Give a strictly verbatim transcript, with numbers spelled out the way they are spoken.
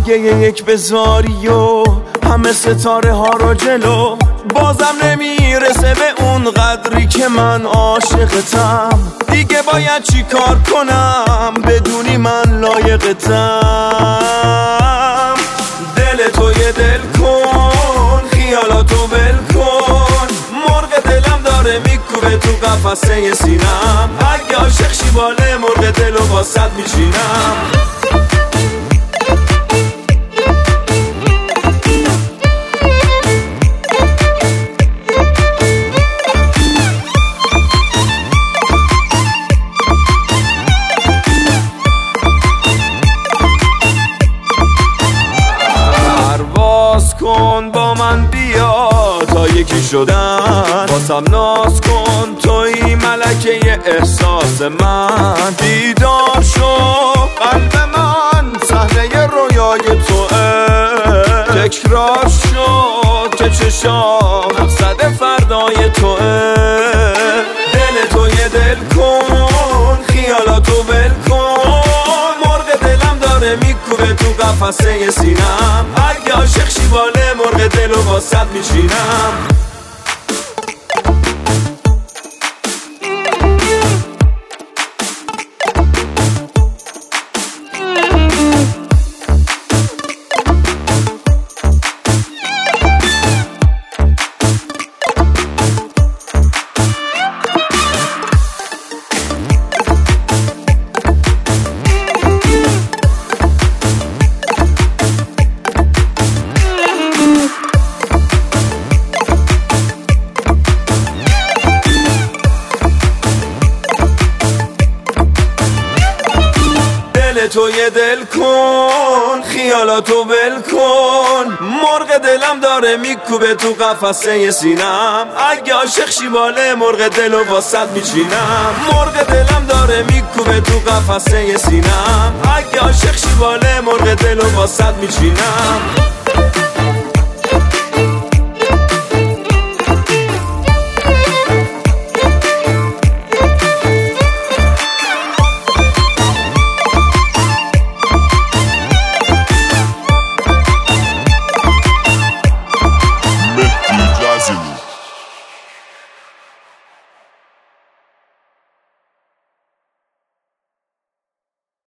گریه یک بزاری و همه ستاره ها رو جلو، بازم نمیرسه به اون قدری که من عاشقتم. دیگه باید چی کار کنم بدونی من لایقتم. دل تو یه دل کن، خیالاتو ول کن، مرغ دلم داره میکوبه تو قفسه سینم. اگه عاشق شی باله مرغ دلو واسط میچینم. کن با من بیا تا یکی شدن، باسم ناز کن توی ملکه احساس من. بیدار شو قلب من صحنه رویای توه، تکرار شد که چشام مقصد فردای توه. دل تو یه دل کن، خیالاتو ول کن، مرغ دلم داره میکوبه تو قفسه سینم. اگه عاشق شی باله مرغ دلو واسط میچینم. تو یه دل کن، خیالاتو ول کن، مرغ دلم داره میکوبه تو قفسه سینم. اگه عاشق شی باله مرغ دلو واسط میچینم. مرغ دلم داره میکوبه تو قفسه سینم. اگه عاشق شی باله مرغ دلو واسط میچینم.